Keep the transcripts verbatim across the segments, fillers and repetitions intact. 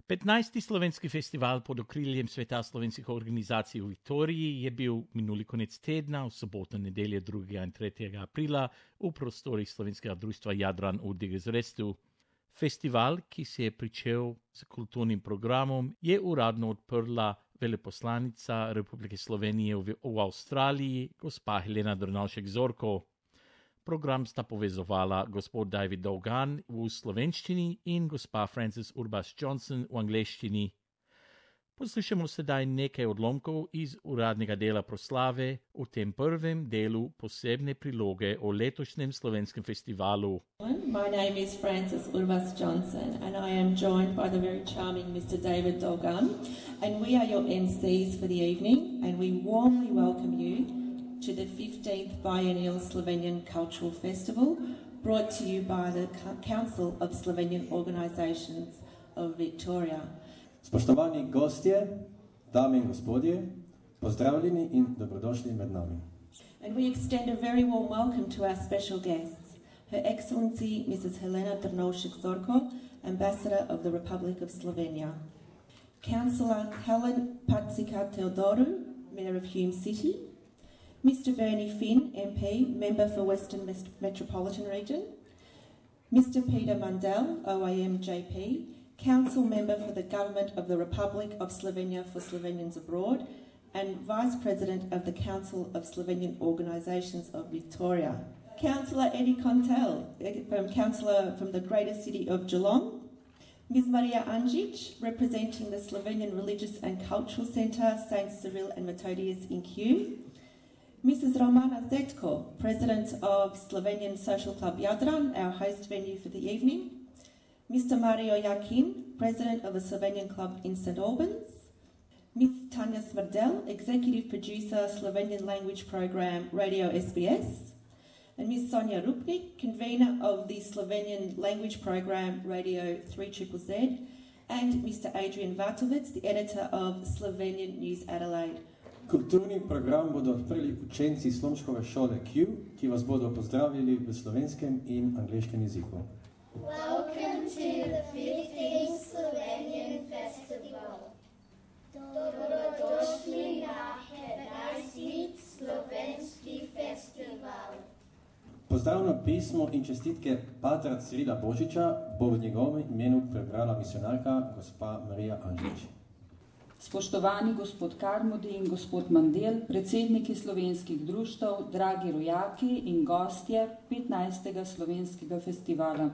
petnajsti slovenski festival pod okriljem Sveta slovenskih organizacij v Viktoriji je bil minuli konec tedna, v soboto, nedelje drugega in tretjega aprila v prostorih Slovenskega društva Jadran v Digezrestu. Festival, ki se je pričel s kulturnim programom, je uradno odprla veleposlanica Republike Slovenije v, v Avstraliji, gospa Helena Drnovšek-Zorko. Program sta povezovala gospod David Dolgan v slovenščini in gospa Frances Urbas-Johnson v angleščini. Poslušamo sedaj nekaj odlomkov iz uradnega dela proslave v tem prvem delu posebne priloge o letošnjem slovenskem festivalu. My name is Frances Urbas-Johnson and I am joined by the very charming Mister David Dolgan, and we are your M Cs for the evening, and we warmly welcome you to the fifteenth Biennial Slovenian Cultural Festival, brought to you by the Council of Slovenian Organizations of Victoria. Spoštovani gostje, dame in gospodje, pozdravljeni in dobrodošli med nami. And we extend a very warm welcome to our special guests, Her Excellency Missus Helena Drnovšek-Zorko, Ambassador of the Republic of Slovenia, Councillor Helen Patzika-Teodoru, Mayor of Hume City, Mister Bernie Finn, M P, Member for Western Metropolitan Region, Mister Peter Mundell, O A M J P, Council Member for the Government of the Republic of Slovenia for Slovenians Abroad, and Vice President of the Council of Slovenian Organizations of Victoria. Councillor Eddie Contel, from Councillor from the Greater City of Geelong, Miz Maria Anjic, representing the Slovenian Religious and Cultural Centre, Saints Cyril and Methodius in Kew, Missus Romana Zetko, President of Slovenian Social Club Jadran, our host venue for the evening, Mister Mario Jakin, President of the Slovenian Club in Saint Albans, Miz Tanja Smrdel, Executive Producer, Slovenian Language Program, Radio S B S, and Miz Sonja Rupnik, Convener of the Slovenian Language Program, Radio three Z Z Z, and Mister Adrian Vatovec, the Editor of Slovenian News Adelaide. Kulturni program bodo odprli učenci Slomškove šole Q, ki vas bodo pozdravili v slovenskem in angleškem jeziku. Welcome to the fifteenth Slovenian Festival. Dobrodošli na petnajsti Slovenski festival. Pozdravno pismo in čestitke patra Cyrila Božiča bo v njegovem imenu prebrala misionarka gospa Marija Anžič. Spoštovani gospod Karmodi in gospod Mandel, predsedniki slovenskih društev, dragi rojaki in gostje petnajstega slovenskega festivala.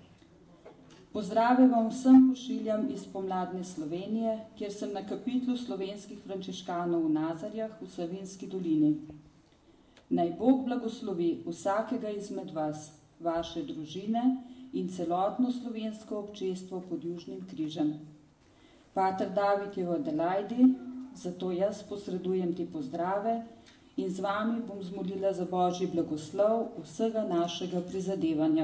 Pozdrave vam vsem pošiljam iz pomladne Slovenije, kjer sem na kapitlu slovenskih frančiškanov v Nazarjah v Savinjski dolini. Naj Bog blagoslovi vsakega izmed vas, vaše družine in celotno slovensko občestvo pod Južnim križem. Pater David je v Adelaidi, zato jaz posredujem ti pozdrave in z vami bom zmolila za Božji blagoslov vsega našega prizadevanja.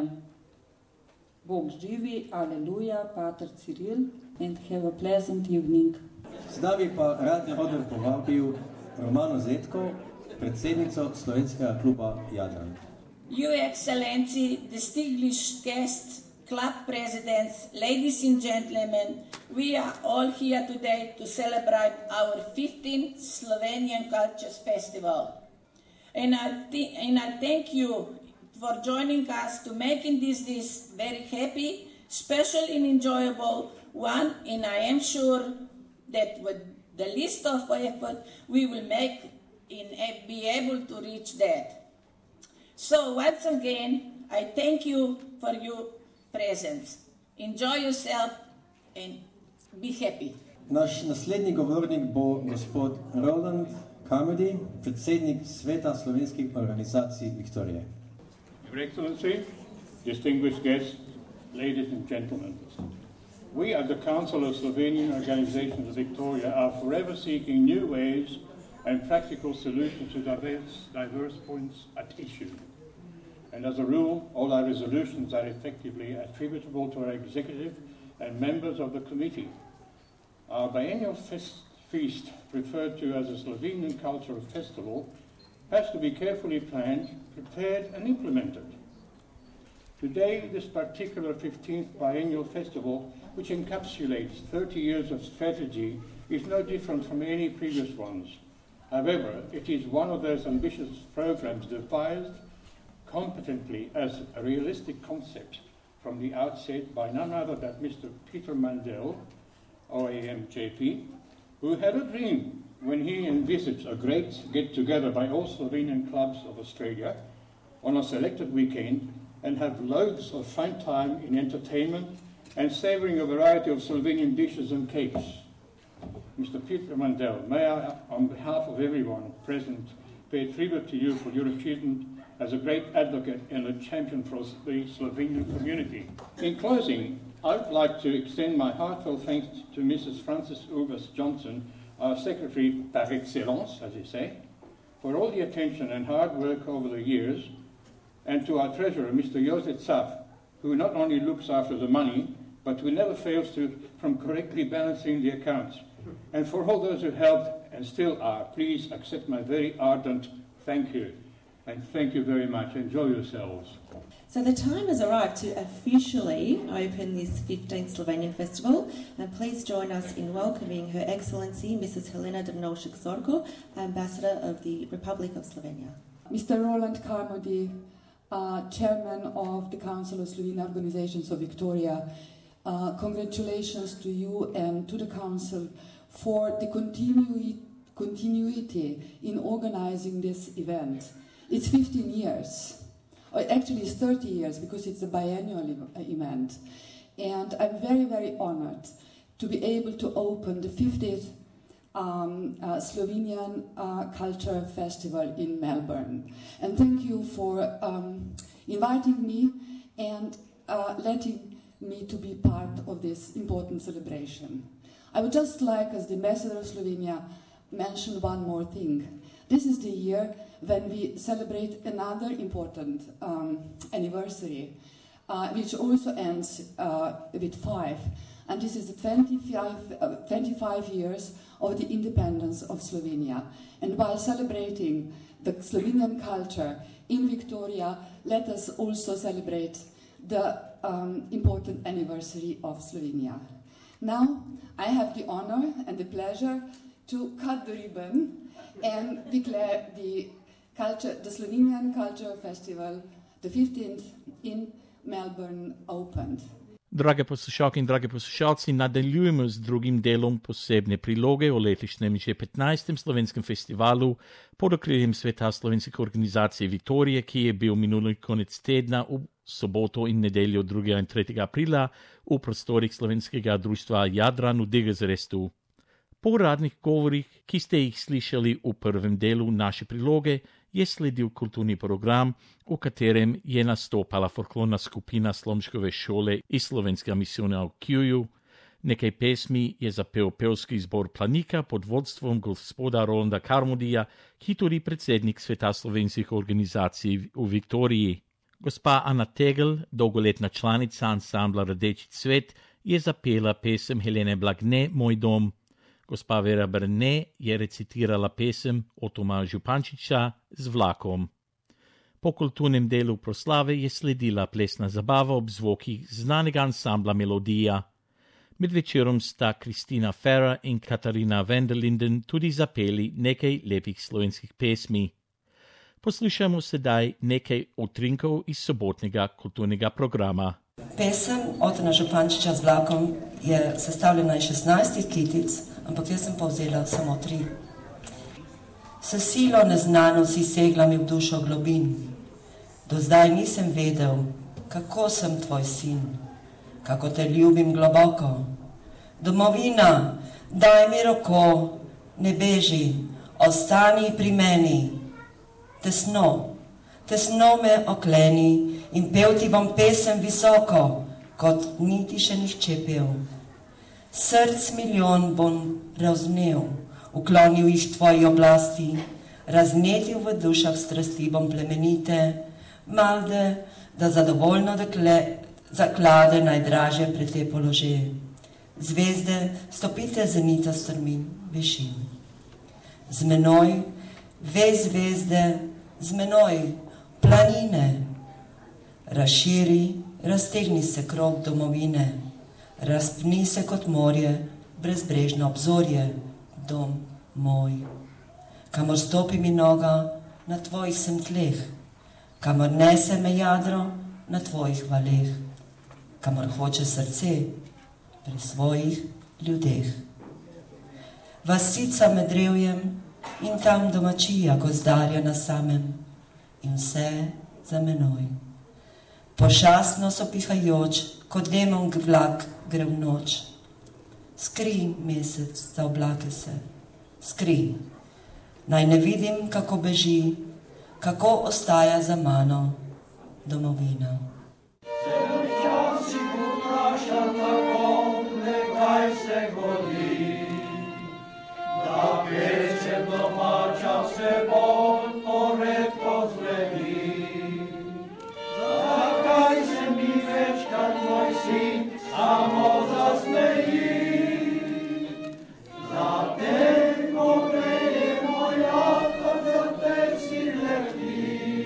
Bog živi, aleluja, Pater Cyril, and have a pleasant evening. Sedaj bi pa rad odr povabil Romano Zetko, predsednico Slovenskega kluba Jadran. Your Excellency, distinguished guests, club presidents, ladies and gentlemen, we are all here today to celebrate our fifteenth Slovenian Cultures Festival. And I, th- and I thank you for joining us to making this this very happy, special and enjoyable one, and I am sure that with the least of effort we will make in be able to reach that. So once again, I thank you for your presence. Enjoy yourself and be happy. Naš naslednji govornik bo gospod Roland Carmody, predsednik Sveta slovenskih organizacij Viktorije. Your Excellency, distinguished guests, ladies and gentlemen, we at the Council of Slovenian Organizations of Victoria are forever seeking new ways and practical solutions to diverse, diverse points at issue. And as a rule, all our resolutions are effectively attributable to our executive and members of the committee. Our biennial fest, feast, referred to as a Slovenian Cultural Festival, has to be carefully planned, prepared and implemented. Today, this particular fifteenth biennial festival which encapsulates thirty years of strategy, is no different from any previous ones. However, it is one of those ambitious programs devised competently as a realistic concept from the outset by none other than Mister Peter Mandel, O A M J P, who had a dream when he envisaged a great get-together by all Slovenian clubs of Australia on a selected weekend and have loads of fun time in entertainment and savouring a variety of Slovenian dishes and cakes. Mister Peter Mandel, may I, on behalf of everyone present, pay tribute to you for your achievement as a great advocate and a champion for the Slovenian community. In closing, I would like to extend my heartfelt thanks to Missus Frances Uvas Johnson, our secretary par excellence, as you say, for all the attention and hard work over the years, and to our treasurer, Mister Josef Zaf, who not only looks after the money, but who never fails to from correctly balancing the accounts. And for all those who helped and still are, please accept my very ardent thank you. And thank you very much. Enjoy yourselves. So the time has arrived to officially open this fifteenth Slovenian Festival, and please join us in welcoming Her Excellency Missus Helena Drnovšek-Zorko, Ambassador of the Republic of Slovenia. Mister Roland Carmody, uh, Chairman of the Council of Slovenian Organizations of Victoria, uh, congratulations to you and to the Council for the continu- continuity in organizing this event. It's fifteen years. Or actually, it's thirty years because it's a biennial event. And I'm very, very honored to be able to open the fiftieth um, uh, Slovenian uh, Culture Festival in Melbourne. And thank you for um, inviting me and uh, letting me to be part of this important celebration. I would just like, as the Ambassador of Slovenia, mention one more thing. This is the year when we celebrate another important um, anniversary, uh, which also ends uh, with five. And this is the twenty-five, uh, twenty-five years of the independence of Slovenia. And while celebrating the Slovenian culture in Victoria, let us also celebrate the um, important anniversary of Slovenia. Now, I have the honor and the pleasure to cut the ribbon and declare the culture, the Slovenian Culture Festival, the fifteenth in Melbourne, opened. Drage poslušalke in drage poslušalci, nadaljujemo z drugim delom posebne priloge o letošnjem že petnajstem slovenskem festivalu pod okriljem Sveta slovenskih organizacij Vitorije, ki je bil minuli konec tedna v soboto in nedeljo drugega in tretjega aprila v prostorih slovenskega društva Jadran v Degezerestu. Po uradnih govorih, ki ste jih slišali v prvem delu naše priloge, je sledil kulturni program, v katerem je nastopala folklorna skupina Slomškove šole iz slovenskega misijona v Kjuju. Nekaj pesmi je zapel pevski zbor Planika pod vodstvom gospoda Rolanda Carmodija, ki tudi predsednik Sveta slovenskih organizacij v Viktoriji. Gospa Ana Tegel, dolgoletna članica ansambla Rdeči cvet, je zapela pesem Helene Blagne Moj dom. Gospa Vera Brne je recitirala pesem Otoma Župančiča Z vlakom. Po kulturnem delu proslave je sledila plesna zabava ob zvokih znanega ansambla Melodija. Med večerom sta Kristina Ferra in Katarina Vanderlinden tudi zapeli nekaj lepih slovenskih pesmi. Poslušamo sedaj nekaj utrinkov iz sobotnega kulturnega programa. Pesem Otona Župančiča Z vlakom je sestavljena iz šestnajstih kitic, ampak jaz sem pa vzela samo tri. S silo neznano si segla mi v dušo globin. Do zdaj nisem vedel, kako sem tvoj sin, kako te ljubim globoko. Domovina, daj mi roko, ne beži, ostani pri meni. Tesno, tesno me okleni in pel ti bom pesem visoko, kot niti še nihče pel. Src milijon bom razvnel, uklonil jih tvoji oblasti, raznetil v dušah strasti bom plemenite, malde, da zadovoljno dekle zaklade najdraže pred te polože. Zvezde, stopite zenita strmin, višin. Z menoj, ve zvezde, z menoj, planine, razširi, raztegni se krog domovine, Razpni se kot morje, brezbrežno obzorje, dom moj. Kamor stopi mi noga, na tvojih sem tleh, kamor nese me jadro, na tvojih valeh, kamor hoče srce, pri svojih ljudeh. Vasica med drevjem in tam domačija gozdarja na samem in vse za menoj. Pošastno sopihajoč, kot demon vlak gre v noč. Skri, mesec, za oblake se, skri. Naj ne vidim, kako beži, kako ostaja za mano domovina. Včasih vprašam tako, nekaj se godi, da pesem domača vse bolj poredko zveni. Zakaj se mi večkrat moj sin samo zasmeji? Za te, ko veje moja, kot za te si leti.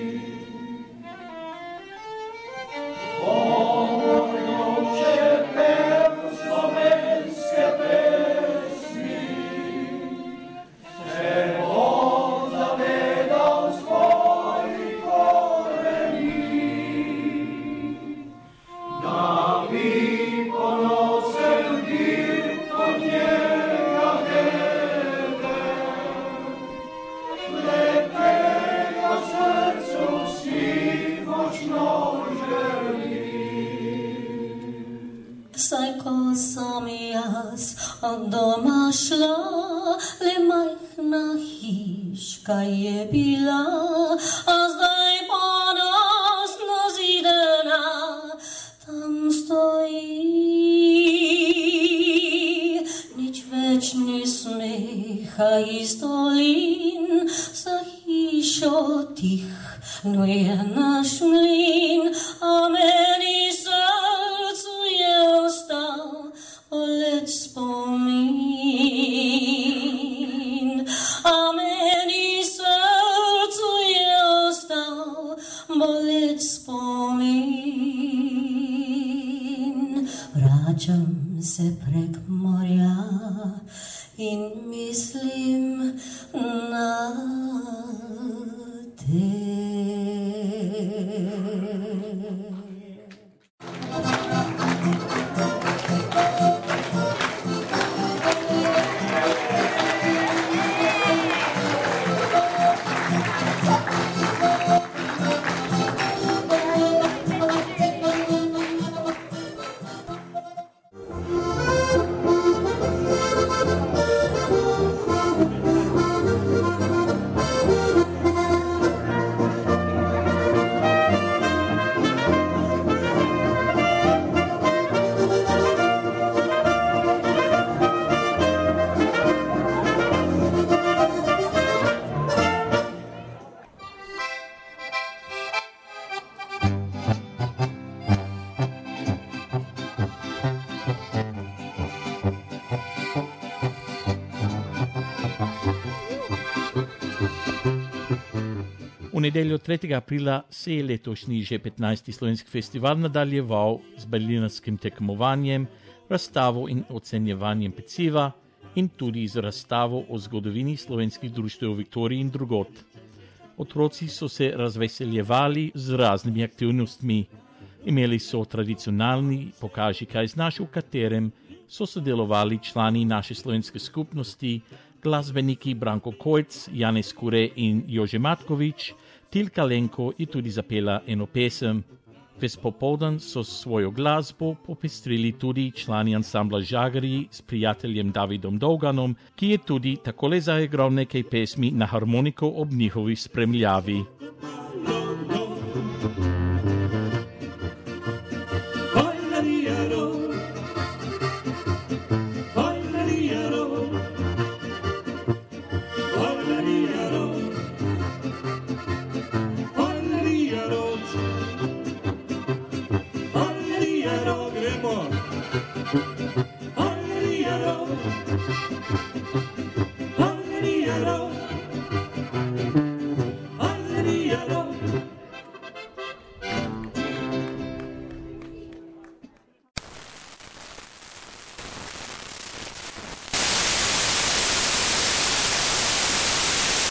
Saj ko sam jaz od doma šla, le majhna hiška je bila, a zdaj ponosno zidana tam stoji. Nič več ni smeha iz dolin, za hišo tihnuje naš mlin, a meni srcu je ostal boleč spomin. A meni srcu je ostal boleč spomin. Vračam se prek morja in mislim na te. V nedeljo tretjega aprila se je letošnji že petnajsti slovenski festival nadaljeval z berlinarskim tekmovanjem, razstavo in ocenjevanjem peciva in tudi z razstavo o zgodovini slovenskih društev v Viktoriji in drugod. Otroci so se razveseljevali z raznimi aktivnostmi. Imeli so tradicionalni pokaži kaj znaš, v katerem so sodelovali člani naše slovenske skupnosti, glasbeniki Branko Kojc, Janez Kure in Jože Matkovič. Tilka Lenko je tudi zapela eno pesem. Ves popoldan so svojo glasbo popestrili tudi člani ansambla Žagarji s prijateljem Davidom Dolganom, ki je tudi takole zaigral nekaj pesmi na harmoniko ob njihovi spremljavi.